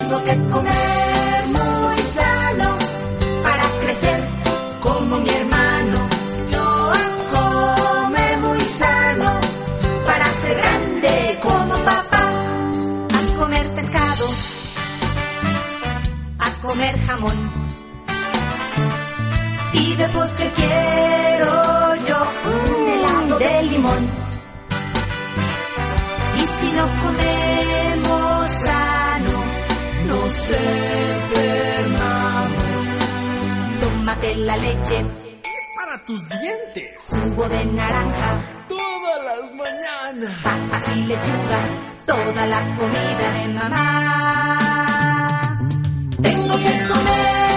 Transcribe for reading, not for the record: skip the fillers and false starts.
Tengo que comer muy sano para crecer como mi hermano. Yo a comer muy sano para ser grande como papá. A comer pescado, a comer jamón. Y de postre quiero yo un helado de limón. Y si no comemos sano, nos enfermamos. Tómate la leche, es para tus dientes. jugo de naranja, Todas las mañanas. papas y lechugas, toda la comida de mamá. Tengo que comer